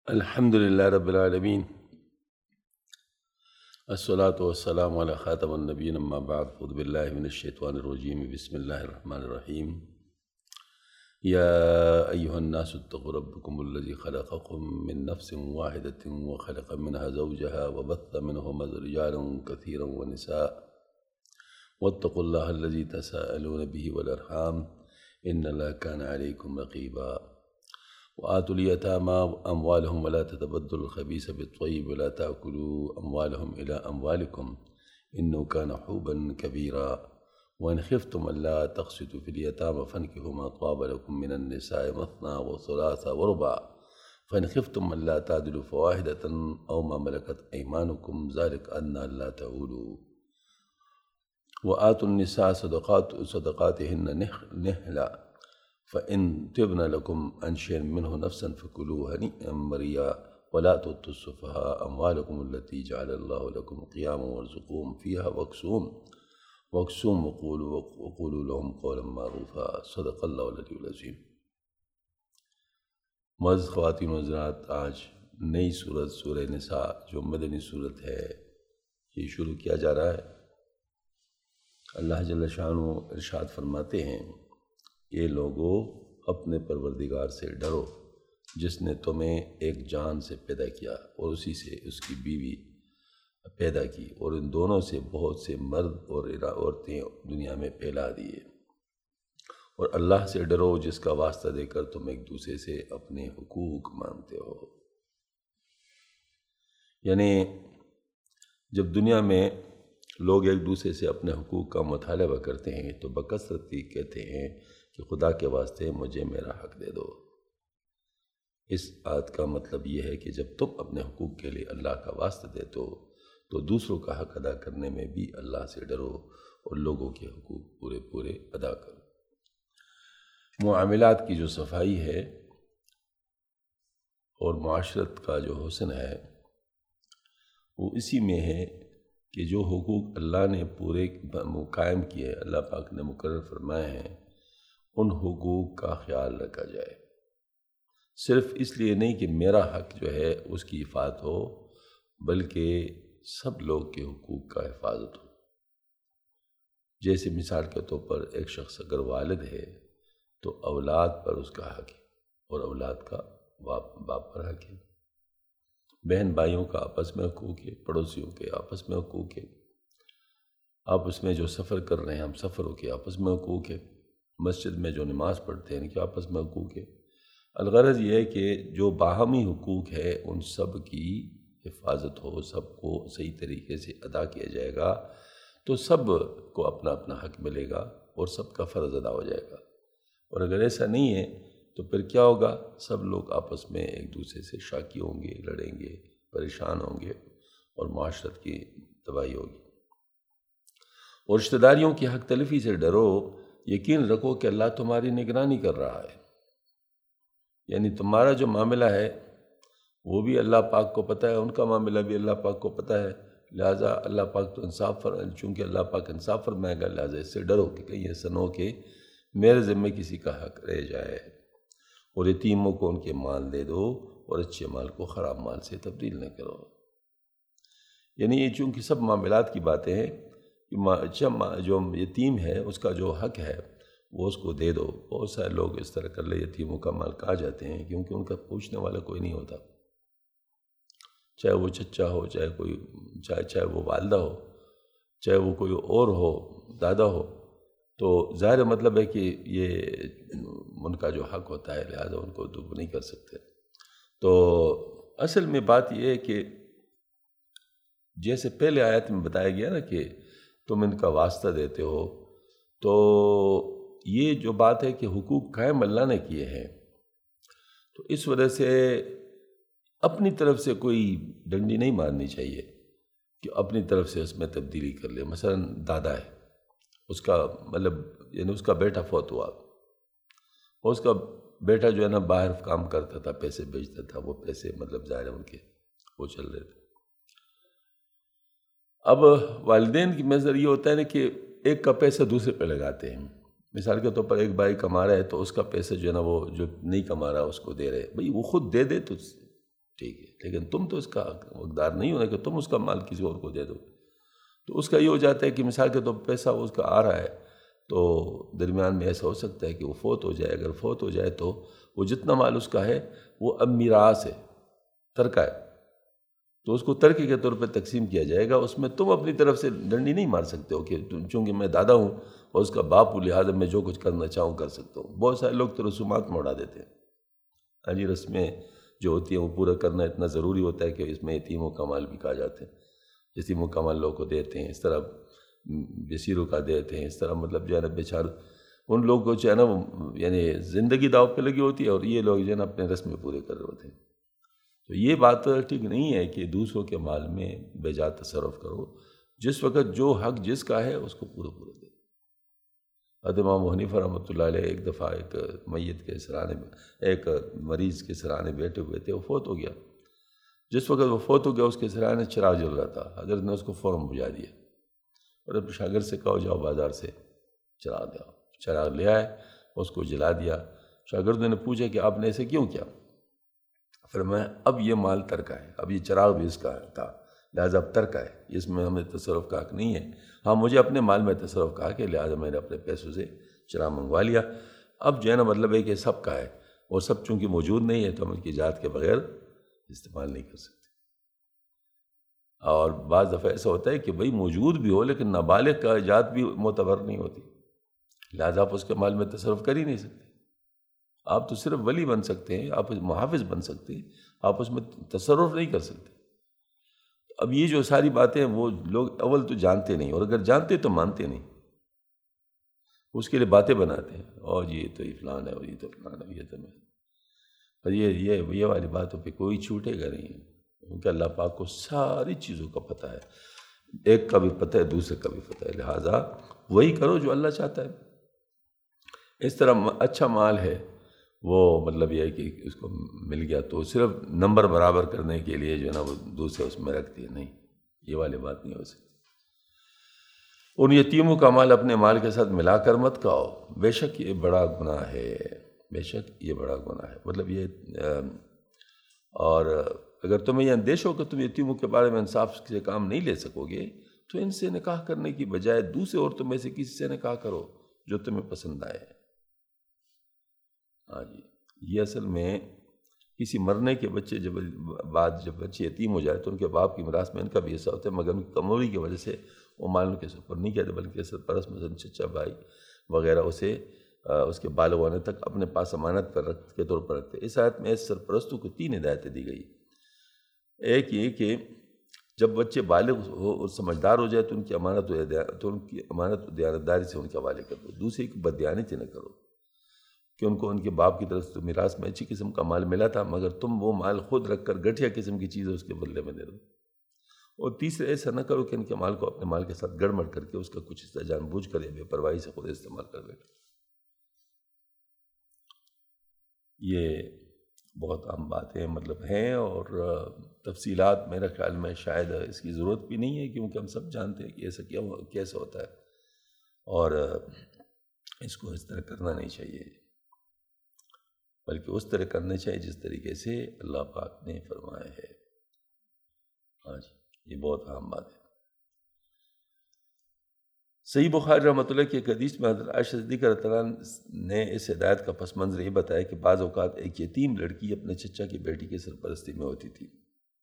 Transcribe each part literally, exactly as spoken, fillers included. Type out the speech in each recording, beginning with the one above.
الحمد للہ رب العالمین، الصلاۃ والسلام علی خاتم النبیین، اما بعد، اعوذ باللہ من الشیطان الرجیم، بسم اللہ الرحمن الرحیم۔ یا ایہا الناس اتقوا ربکم الذی خلقکم من نفس واحدۃ وخلق منها زوجها وبث منہما رجالا کثیرا ونساء واتقوا اللہ الذی تساءلون به والارحام ان اللہ کان علیکم رقیبا۔ وآتوا اليتامى أموالهم ولا تتبدلوا الخبيث بالطيب ولا تأكلوا أموالهم إلى أموالكم إنه كان حوبا كبيرا وإن خفتم ألا تقسطوا في اليتامى فانكحوا ما طاب لكم من النساء مثنى وثلاث ورباع فإن خفتم ألا تعدلوا فواحدة أو ما ملكت أيمانكم ذلك أدنى ألا تعولوا وآتوا النساء صدقات صدقاتهن نحلا فإن تبن لكم عن شيء منه نفسا فكلوه هنيئا مريئا ولا تؤتوا السفهاء أموالكم التي جعل الله لكم قياما وارزقوهم فيها واكسوهم واكسوهم وقولوا وقولوا لهم قولا معروفا صدق الله العلي العظيم۔ معزز خواتین و حضرات، آج نئی سورت سورہ نساء جو مدنی سورت ہے یہ شروع کیا جا رہا ہے۔ اللہ جل شانہ ارشاد فرماتے ہیں، یہ لوگوں اپنے پروردگار سے ڈرو جس نے تمہیں ایک جان سے پیدا کیا اور اسی سے اس کی بیوی پیدا کی اور ان دونوں سے بہت سے مرد اور عورتیں دنیا میں پھیلا دیے، اور اللہ سے ڈرو جس کا واسطہ دے کر تم ایک دوسرے سے اپنے حقوق مانگتے ہو۔ یعنی جب دنیا میں لوگ ایک دوسرے سے اپنے حقوق کا مطالبہ کرتے ہیں تو بکثرت ہی کہتے ہیں کہ خدا کے واسطے مجھے میرا حق دے دو۔ اس آیت کا مطلب یہ ہے کہ جب تم اپنے حقوق کے لیے اللہ کا واسطہ دیتے ہو تو دوسروں کا حق ادا کرنے میں بھی اللہ سے ڈرو اور لوگوں کے حقوق پورے پورے ادا کرو۔ معاملات کی جو صفائی ہے اور معاشرت کا جو حسن ہے وہ اسی میں ہے کہ جو حقوق اللہ نے پورے قائم کیے، اللہ پاک نے مقرر فرمائے ہیں، ان حقوق کا خیال رکھا جائے۔ صرف اس لیے نہیں کہ میرا حق جو ہے اس کی حفاظت ہو، بلکہ سب لوگ کے حقوق کا حفاظت ہو۔ جیسے مثال کے طور پر ایک شخص اگر والد ہے تو اولاد پر اس کا حق ہے اور اولاد کا باپ باپ پر حق ہے، بہن بھائیوں کا آپس میں حقوق ہے، پڑوسیوں کے آپس میں حقوق ہے، آپس میں جو سفر کر رہے ہیں ہم سفروں کے آپس میں حقوق ہے، مسجد میں جو نماز پڑھتے ہیں ان کے آپس میں حقوق ہے۔ الغرض یہ ہے کہ جو باہمی حقوق ہے ان سب کی حفاظت ہو، سب کو صحیح طریقے سے ادا کیا جائے گا تو سب کو اپنا اپنا حق ملے گا اور سب کا فرض ادا ہو جائے گا۔ اور اگر ایسا نہیں ہے تو پھر کیا ہوگا؟ سب لوگ آپس میں ایک دوسرے سے شاکی ہوں گے، لڑیں گے، پریشان ہوں گے اور معاشرت کی تباہی ہوگی۔ اور رشتہ داریوں کی حق تلفی سے ڈرو، یقین رکھو کہ اللہ تمہاری نگرانی کر رہا ہے۔ یعنی تمہارا جو معاملہ ہے وہ بھی اللہ پاک کو پتہ ہے، ان کا معاملہ بھی اللہ پاک کو پتہ ہے، لہٰذا اللہ پاک تو انصاف فر چونکہ اللہ پاک انصاف فرمائے گا، لہٰذا اس سے ڈرو کہ کہیں ایسا نہ ہو کہ میرے ذمے کسی کا حق رہ جائے۔ اور یتیموں کو ان کے مال دے دو اور اچھے مال کو خراب مال سے تبدیل نہ کرو۔ یعنی یہ چونکہ سب معاملات کی باتیں ہیں کہ جو یتیم ہے اس کا جو حق ہے وہ اس کو دے دو۔ بہت سارے لوگ اس طرح کر لے یتیموں کا مال کھا جاتے ہیں کیونکہ ان کا پوچھنے والا کوئی نہیں ہوتا، چاہے وہ چچا ہو، چاہے کوئی چاہے چاہے وہ والدہ ہو، چاہے وہ کوئی اور ہو، دادا ہو، تو ظاہر مطلب ہے کہ یہ ان کا جو حق ہوتا ہے لہذا ان کو دب نہیں کر سکتے۔ تو اصل میں بات یہ ہے کہ جیسے پہلے آیت میں بتایا گیا نا کہ تم ان کا واسطہ دیتے ہو، تو یہ جو بات ہے کہ حقوق قائم اللہ نے کیے ہیں تو اس وجہ سے اپنی طرف سے کوئی ڈنڈی نہیں مارنی چاہیے کہ اپنی طرف سے اس میں تبدیلی کر لے۔ مثلا دادا ہے، اس کا مطلب یعنی اس کا بیٹا فوت ہوا اور اس کا بیٹا جو ہے نا باہر کام کرتا تھا، پیسے بیچتا تھا، وہ پیسے مطلب ظاہر ان کے وہ چل رہے تھے۔ اب والدین کی نظر یہ ہوتا ہے نا کہ ایک کا پیسہ دوسرے پہ لگاتے ہیں۔ مثال کے طور پر ایک بھائی کما رہا ہے تو اس کا پیسہ جو ہے نا وہ جو نہیں کما رہا اس کو دے رہے، بھئی وہ خود دے دے تو ٹھیک ہے، لیکن تم تو اس کا حقدار نہیں ہونا کہ تم اس کا مال کسی اور کو دے دو. تو اس کا یہ ہو جاتا ہے کہ مثال کے طور پر پیسہ اس کا آ رہا ہے تو درمیان میں ایسا ہو سکتا ہے کہ وہ فوت ہو جائے. اگر فوت ہو جائے تو وہ جتنا مال اس کا ہے وہ اب میراث ہے، ترکہ ہے، تو اس کو ترکے کے طور پہ تقسیم کیا جائے گا. اس میں تم اپنی طرف سے ڈنڈی نہیں مار سکتے ہو کہ چونکہ میں دادا ہوں اور اس کا باپ ہوں لہٰذا میں جو کچھ کرنا چاہوں کر سکتا ہوں. بہت سارے لوگ تو رسومات میں اڑا دیتے ہیں. ہاں جی، رسمیں جو ہوتی ہیں وہ پورا کرنا اتنا ضروری ہوتا ہے کہ اس میں یتیموں کا مال بھی کہا جاتے ہیں. یتیموں کا مال لوگوں کو دیتے ہیں، اس طرح بیسیروں کا دیتے ہیں، اس طرح مطلب جو ہے نا بیچار ان لوگوں کو جو ہے نا یعنی زندگی داؤ پہ لگی ہوتی ہے اور یہ لوگ جو ہے نا اپنے رسمیں پورے کر رہے ہوتے ہیں. تو یہ بات ٹھیک نہیں ہے کہ دوسروں کے مال میں بے جا تصرف کرو. جس وقت جو حق جس کا ہے اس کو پورا پورا دے. حضرت امام ابو حنیفہ رحمۃ اللہ علیہ ایک دفعہ ایک میت کے سرانے میں ایک مریض کے سرانے بیٹھے ہوئے تھے، وہ فوت ہو گیا. جس وقت وہ فوت ہو گیا اس کے سرانے چراغ جل رہا تھا. حضرت نے اس کو فوراً بجھا دیا اور اپنے شاگرد سے کہو جاؤ بازار سے چراغ لے آؤ. چراغ لے آئے، اس کو جلا دیا. شاگردوں نے پوچھا کہ آپ نے ایسے کیوں کیا؟ فرمایا اب یہ مال ترکہ ہے، اب یہ چراغ بھی اس کا تھا لہٰذا اب ترکہ ہے، اس میں ہمیں تصرف کا حق نہیں ہے. ہاں مجھے اپنے مال میں تصرف کا حق ہے لہٰذا میں نے اپنے پیسوں سے چراغ منگوا لیا. اب جو ہے نا مطلب ہے کہ سب کا ہے اور سب چونکہ موجود نہیں ہے تو ہم ان کی اجازت کے بغیر استعمال نہیں کر سکتے. اور بعض دفعہ ایسا ہوتا ہے کہ بھئی موجود بھی ہو لیکن نابالغ کا ایجاد بھی معتبر نہیں ہوتی لہٰذا آپ اس کے مال میں تصرف کر ہی نہیں سکتے. آپ تو صرف ولی بن سکتے ہیں، آپ محافظ بن سکتے ہیں، آپ اس میں تصرف نہیں کر سکتے. اب یہ جو ساری باتیں وہ لوگ اول تو جانتے نہیں اور اگر جانتے تو مانتے نہیں، اس کے لیے باتیں بناتے ہیں اور یہ تو یہ فلان ہے اور یہ تو فلان ہے، یہ تو میں اور یہ یہ یہ والی باتوں پہ کوئی چھوٹے گا نہیں کیونکہ اللہ پاک کو ساری چیزوں کا پتہ ہے. ایک کا بھی پتہ ہے، دوسرے کا بھی پتہ ہے، لہٰذا وہی کرو جو اللہ چاہتا ہے. اس طرح اچھا مال ہے وہ مطلب یہ ہے کہ اس کو مل گیا تو صرف نمبر برابر کرنے کے لیے جو ہے نا وہ دوسرے اس میں رکھتی ہے، نہیں، یہ والی بات نہیں ہو سکتی. ان یتیموں کا مال اپنے مال کے ساتھ ملا کر مت کھاؤ، بے شک یہ بڑا گناہ ہے، بے شک یہ بڑا گناہ ہے. مطلب یہ اور اگر تمہیں یہ اندیش ہو کہ تم یتیموں کے بارے میں انصاف سے کام نہیں لے سکو گے تو ان سے نکاح کرنے کی بجائے دوسرے عورتوں میں سے کسی سے نکاح کرو جو تمہیں پسند آئے. ہاں جی، یہ اصل میں کسی مرنے کے بچے جب بعد جب بچے یتیم ہو جائے تو ان کے باپ کی میراث میں ان کا بھی حصہ ہوتا ہے مگر ان کی کمزوری کی وجہ سے وہ مال ان کے سپر نہیں کہتے بلکہ سرپرست مثلاً چچا بھائی وغیرہ اسے اس کے بالغ ہونے تک اپنے پاس امانت پر رکھ کے طور پر رکھتے. اس آیت میں سرپرستوں کو تین ہدایتیں دی گئی. ایک یہ کہ جب بچے بالغ ہو اور سمجھدار ہو جائے تو ان کی امانت تو ان کی امانت و دیانتداری سے ان کے حوالے کر دو. دوسری کہ بددیانتی نہ کرو کہ ان کو ان کے باپ کی طرف سے میراث میں اچھی قسم کا مال ملا تھا مگر تم وہ مال خود رکھ کر گٹھیا قسم کی چیزیں اس کے بدلے میں دے دو. اور تیسرے ایسا نہ کرو کہ ان کے مال کو اپنے مال کے ساتھ گڑمڑ کر کے اس کا کچھ حصہ جان بوجھ کر یا بے پرواہی سے خود استعمال کر بیٹھو. یہ بہت عام باتیں مطلب ہیں اور تفصیلات میرے خیال میں شاید اس کی ضرورت بھی نہیں ہے کیونکہ ہم سب جانتے ہیں کہ ایسا کیا کیسا ہوتا ہے اور اس کو اس طرح کرنا نہیں چاہیے بلکہ اس طرح کرنا چاہیے جس طریقے سے اللہ پاک نے فرمایا ہے. ہاں جی، یہ بہت اہم بات ہے. صحیح بخاری رحمۃ اللہ کی ایک حدیث میں حضرت عائشہ صدیقہ رضی اللہ عنہا نے اس ہدایت کا پس منظر یہ بتایا کہ بعض اوقات ایک یتیم لڑکی اپنے چچا کی بیٹی کی سرپرستی میں ہوتی تھی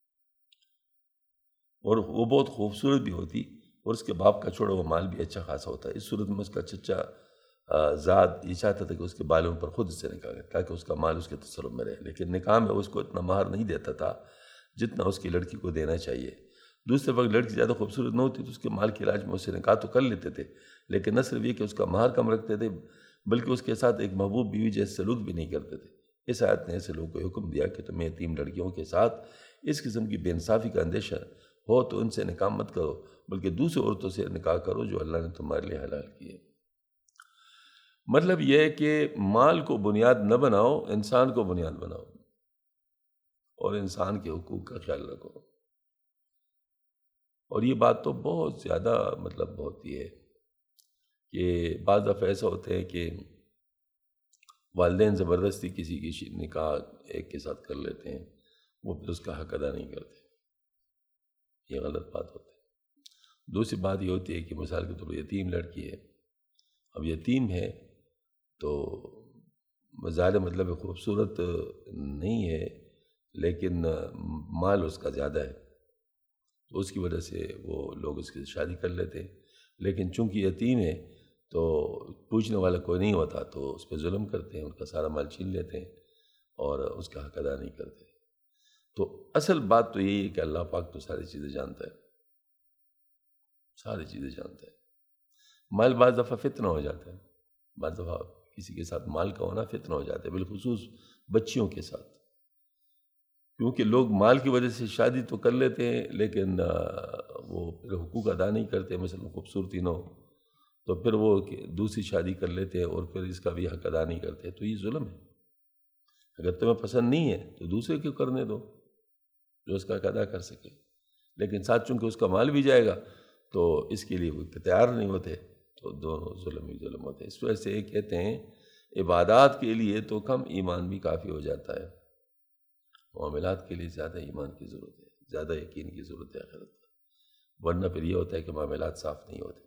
اور وہ بہت خوبصورت بھی ہوتی اور اس کے باپ کا چھوڑا ہوا مال بھی اچھا خاصا ہوتا ہے. اس صورت میں اس کا چچا ذات یہ چاہتا تھا کہ اس کے بالوں پر خود سے نکاح کرے تاکہ اس کا مال اس کے تصرف میں رہے، لیکن نکاح میں اس کو اتنا مہر نہیں دیتا تھا جتنا اس کی لڑکی کو دینا چاہیے. دوسرے وقت لڑکی زیادہ خوبصورت نہ ہوتی تو اس کے مال کے علاج میں اس سے نکاح تو کر لیتے تھے لیکن نہ صرف یہ کہ اس کا مہر کم رکھتے تھے بلکہ اس کے ساتھ ایک محبوب بیوی جیسے سلوک بھی نہیں کرتے تھے. اس آیت نے ایسے لوگوں کو حکم دیا کہ تمہیں یتیم لڑکیوں کے ساتھ اس قسم کی بے انصافی کا اندیشہ ہو تو ان سے نکاح مت کرو بلکہ دوسرے عورتوں سے نکاح کرو جو اللہ نے تمہارے لیے حلال کیے. مطلب یہ ہے کہ مال کو بنیاد نہ بناؤ، انسان کو بنیاد بناؤ اور انسان کے حقوق کا خیال رکھو. اور یہ بات تو بہت زیادہ مطلب ہوتی ہے کہ بعض دفعہ ایسا ہوتے ہیں کہ والدین زبردستی کسی کی نکاح ایک کے ساتھ کر لیتے ہیں. وہ پھر اس کا حق ادا نہیں کرتے، یہ غلط بات ہوتی ہے۔ دوسری بات یہ ہوتی ہے کہ مثال کے طور پر یتیم لڑکی ہے، اب یتیم ہے تو ظاہر مطلب خوبصورت نہیں ہے لیکن مال اس کا زیادہ ہے، تو اس کی وجہ سے وہ لوگ اس کی شادی کر لیتے ہیں، لیکن چونکہ یتیم ہے تو پوچھنے والا کوئی نہیں ہوتا تو اس پہ ظلم کرتے ہیں، ان کا سارا مال چھین لیتے ہیں اور اس کا حق ادا نہیں کرتے۔ تو اصل بات تو یہی ہے کہ اللہ پاک تو ساری چیزیں جانتا ہے، ساری چیزیں جانتا ہے۔ مال بعض دفعہ فتنہ ہو جاتا ہے، بعض دفعہ کسی کے ساتھ مال کا ہونا فتنہ ہو جاتا ہے، بالخصوص بچیوں کے ساتھ، کیونکہ لوگ مال کی وجہ سے شادی تو کر لیتے ہیں لیکن وہ پھر حقوق ادا نہیں کرتے، مثلا خوبصورتی نہ ہو تو پھر وہ دوسری شادی کر لیتے ہیں اور پھر اس کا بھی حق ادا نہیں کرتے، تو یہ ظلم ہے۔ اگر تمہیں پسند نہیں ہے تو دوسرے کو کرنے دو جو اس کا حق ادا کر سکے، لیکن ساتھ چونکہ اس کا مال بھی جائے گا تو اس کے لیے وہ تیار نہیں ہوتے، تو دونوں ظلم ہی ظلم ہوتے ہیں۔ اس وجہ سے یہ کہتے ہیں عبادات کے لیے تو کم ایمان بھی کافی ہو جاتا ہے، معاملات کے لیے زیادہ ایمان کی ضرورت ہے، زیادہ یقین کی ضرورت ہے آخرت پر، ورنہ پھر یہ ہوتا ہے کہ معاملات صاف نہیں ہوتے۔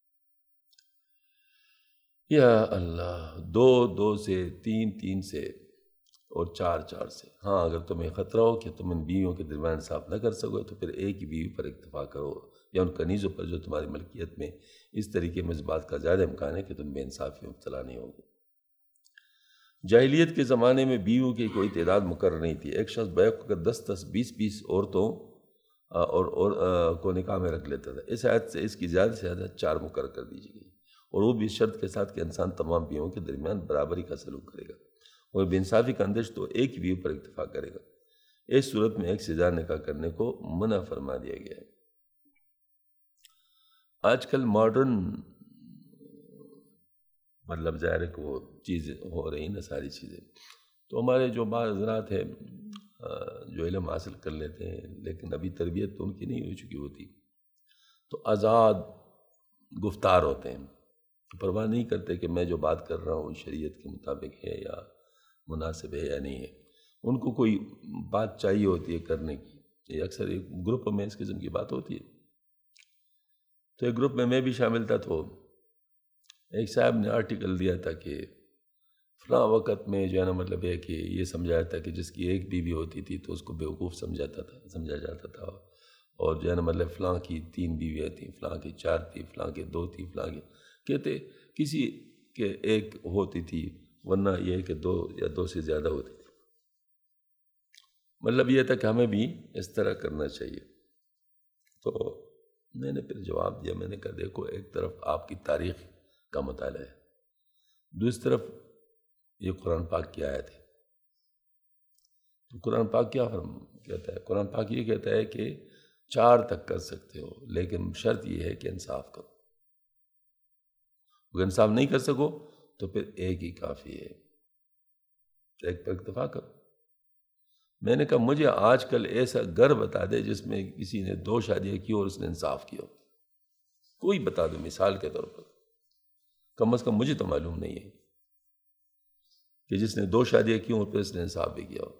یا اللہ، دو دو سے، تین تین سے اور چار چار سے۔ ہاں اگر تمہیں خطرہ ہو کہ تم ان بیویوں کے درمیان صاف نہ کر سکو تو پھر ایک ہی بیوی پر اکتفا کرو، یا ان کنیزوں پر جو تمہاری ملکیت میں اس طریقے میں اس بات کا زیادہ امکان ہے کہ تم بے انصافی میں مبتلا نہیں ہوگے۔ جاہلیت کے زمانے میں بیویوں کی کوئی تعداد مقرر نہیں تھی، ایک شخص بیک کر دس دس بیس بیس عورتوں اور, اور کو نکاح میں رکھ لیتا تھا۔ اس آیت سے اس کی زیادہ سے زیادہ چار مقرر کر دیجیے گئی، اور وہ بھی اس شرط کے ساتھ کہ انسان تمام بیویوں کے درمیان برابری کا سلوک کرے گا، اور بے انصافی کا اندیش تو ایک بیوی پر اکتفا کرے گا۔ اس صورت میں ایک سے زیادہ نکاح کرنے کو منع فرما دیا گیا ہے۔ آج کل ماڈرن مطلب ظاہر ہے کہ وہ چیزیں ہو رہی ہیں نا، ساری چیزیں، تو ہمارے جو بعض حضرات ہیں جو علم حاصل کر لیتے ہیں لیکن ابھی تربیت تو ان کی نہیں ہو چکی ہوتی، تو آزاد گفتار ہوتے ہیں، پرواہ نہیں کرتے کہ میں جو بات کر رہا ہوں شریعت کے مطابق ہے یا مناسب ہے یا نہیں ہے، ان کو کوئی بات چاہیے ہوتی ہے کرنے کی۔ یہ اکثر ایک گروپ میں اس قسم کی بات ہوتی ہے، تو ایک گروپ میں میں بھی شامل تھا، تو ایک صاحب نے آرٹیکل دیا تھا کہ فلاں وقت میں جو ہے نا مطلب ہے کہ یہ سمجھایا تھا کہ جس کی ایک بیوی ہوتی تھی تو اس کو بیوقوف سمجھاتا تھا سمجھا جاتا تھا، اور جو ہے نا مطلب فلاں کی تین بیویاں تھیں، فلاں کی چار تھی، فلاں کے دو تھی، فلاں کے کہتے کسی کے ایک ہوتی تھی، ورنہ یہ کہ دو یا دو سے زیادہ ہوتی تھی۔ مطلب یہ تھا کہ ہمیں بھی اس طرح کرنا چاہیے۔ تو میں نے پھر جواب دیا، میں نے کہا دیکھو، ایک طرف آپ کی تاریخ کا مطالعہ ہے، دوسری طرف یہ قرآن پاک کی آیت ہے۔ تو قرآن پاک کیا فرم کہتا ہے؟ قرآن پاک یہ کہتا ہے کہ چار تک کر سکتے ہو، لیکن شرط یہ ہے کہ انصاف کرو۔ اگر انصاف نہیں کر سکو تو پھر ایک ہی کافی ہے، ایک پر اکتفا کرو۔ میں نے کہا مجھے آج کل ایسا گھر بتا دے جس میں کسی نے دو شادیاں کی اور اس نے انصاف کیا، کوئی بتا دو مثال کے طور پر، کم از کم مجھے تو معلوم نہیں ہے کہ جس نے دو شادیاں کی اور پھر اس نے انصاف بھی کیا ہو۔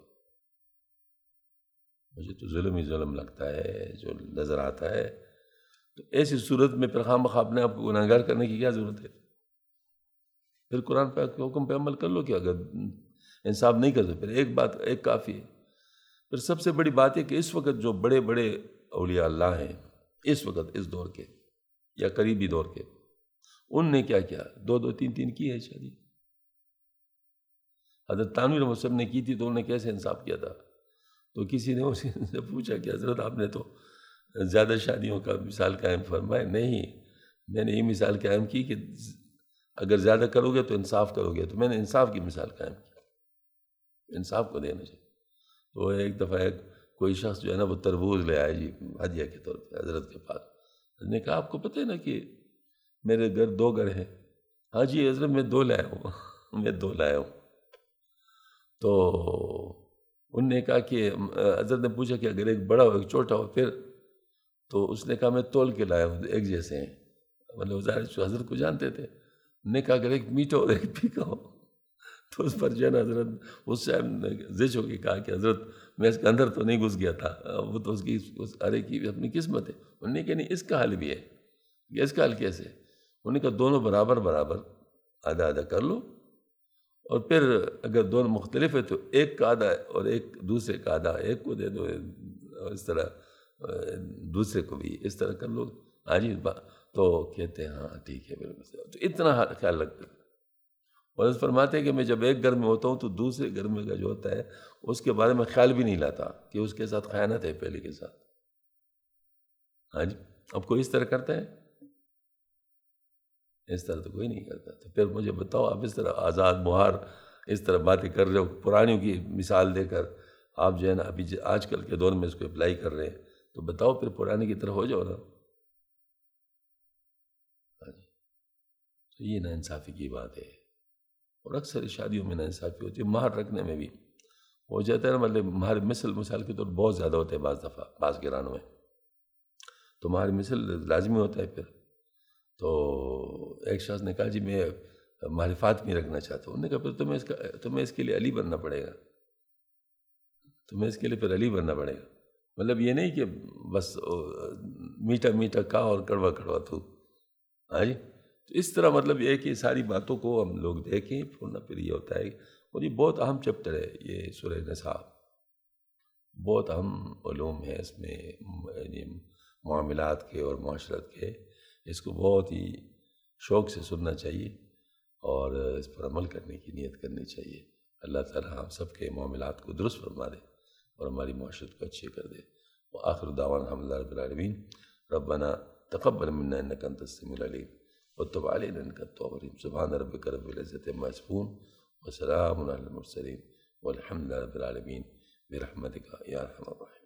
مجھے تو ظلم ہی ظلم لگتا ہے جو نظر آتا ہے۔ تو ایسی صورت میں پھر خواہ مخواہ اپنے آپ کو گناہگار کرنے کی کیا ضرورت ہے؟ پھر قرآن پاک کے حکم پہ عمل کر لو کہ اگر انصاف نہیں کرتے پھر ایک بات ایک کافی ہے۔ پھر سب سے بڑی بات ہے کہ اس وقت جو بڑے بڑے اولیاء اللہ ہیں اس وقت اس دور کے یا قریبی دور کے، ان نے کیا کیا؟ دو دو تین تین کی ہے شادی۔ حضرت تانوی رحمۃ اللہ نے کی تھی تو انہوں نے کیسے انصاف کیا تھا؟ تو کسی نے اسی سے پوچھا کہ حضرت آپ نے تو زیادہ شادیوں کا مثال قائم فرمائے۔ نہیں، میں نے یہ مثال قائم کی کہ اگر زیادہ کرو گے تو انصاف کرو گے، تو میں نے انصاف کی مثال قائم کی، انصاف کو دینا چاہیے۔ تو ایک دفعہ ایک کوئی شخص جو ہے نا وہ تربوز لے آئے جی ہدیہ کے طور پہ حضرت کے پاس۔ حضرت نے کہا آپ کو پتہ ہے نا کہ میرے گھر دو گھر ہیں؟ ہاں جی حضرت میں دو لایا ہوں میں دو لایا ہوں تو انہوں نے کہا کہ حضرت نے پوچھا کہ اگر ایک بڑا ہو ایک چھوٹا ہو پھر؟ تو اس نے کہا میں تول کے لایا ہوں، ایک جیسے ہیں۔ مطلب ظاہر حضرت کو جانتے تھے۔ نے کہا اگر ایک میٹھا اور ایک پھیکا ہو؟ تو اس پر جو ہے نا حضرت اس سے زج ہو کے کہا کہ حضرت میں اس کے اندر تو نہیں گھس گیا تھا، وہ تو اس کی اس ارے کی اپنی قسمت ہے۔ انہوں نے کہا نہیں اس کا حل بھی ہے، کہ اس کا حل کیسے؟ انہوں نے کہا دونوں برابر برابر آدھا آدھا کر لو، اور پھر اگر دونوں مختلف ہے تو ایک کا آدھا اور ایک دوسرے کا آدھا ایک کو دے دو، اور اس طرح دوسرے کو بھی اس طرح کر لو۔ ہاں جی، تو کہتے ہیں ہاں ٹھیک ہے بالکل، تو اتنا خیال رکھتے ہیں۔ اور اس فرماتے ہیں کہ میں جب ایک گھر میں ہوتا ہوں تو دوسرے گھر میں کا جو ہوتا ہے اس کے بارے میں خیال بھی نہیں لاتا کہ اس کے ساتھ خیانت ہے پہلے کے ساتھ۔ ہاں جی، اب کوئی اس طرح کرتا ہے؟ اس طرح تو کوئی نہیں کرتا۔ تو پھر مجھے بتاؤ، آپ اس طرح آزاد مہار اس طرح باتیں کر رہے ہو، پرانیوں کی مثال دے کر آپ جو ہے نا ابھی آج کل کے دور میں اس کو اپلائی کر رہے ہیں، تو بتاؤ پھر پرانے کی طرح ہو جاؤ نا۔ ہاں جی، تو یہ ناانصافی کی بات ہے، اور اکثر شادیوں میں ناانصافی ہوتی ہے، مہر رکھنے میں بھی ہو جاتا ہے نا، مطلب مہر مثل مثال کے طور بہت زیادہ ہوتے ہیں بعض دفعہ بعض گرانوں میں، تو مہر مثل لازمی ہوتا ہے پھر۔ تو ایک شخص نے کہا جی میں مہر فاطمی رکھنا چاہتا ہوں۔ انہوں نے کہا پھر تمہیں اس کا تمہیں اس کے لیے علی بننا پڑے گا، تمہیں اس کے لیے پھر علی بننا پڑے گا۔ مطلب یہ نہیں کہ بس میٹھا میٹھا کھا اور کڑوا کڑوا تو۔ ہاں جی، تو اس طرح مطلب یہ ہے کہ ساری باتوں کو ہم لوگ دیکھیں، پھر یہ ہوتا ہے، اور یہ بہت اہم چیپٹر ہے یہ سورہ نساء، بہت اہم علوم ہے اس میں، یعنی معاملات کے اور معاشرت کے، اس کو بہت ہی شوق سے سننا چاہیے اور اس پر عمل کرنے کی نیت کرنی چاہیے۔ اللہ تعالی ہم سب کے معاملات کو درست فرما دے اور ہماری معاشرت کو اچھے کر دے۔ وآخر دعوانا الحمد للہ رب العالمین۔ ربنا تقبل منا انک انت السمیع العلیم وتب علینا انک التواب الرحیم۔ سبحان ربک رب العزۃ عما یصفون وسلام علی المرسلین والحمد للہ رب العالمین برحمتک یا ارحم الراحمین۔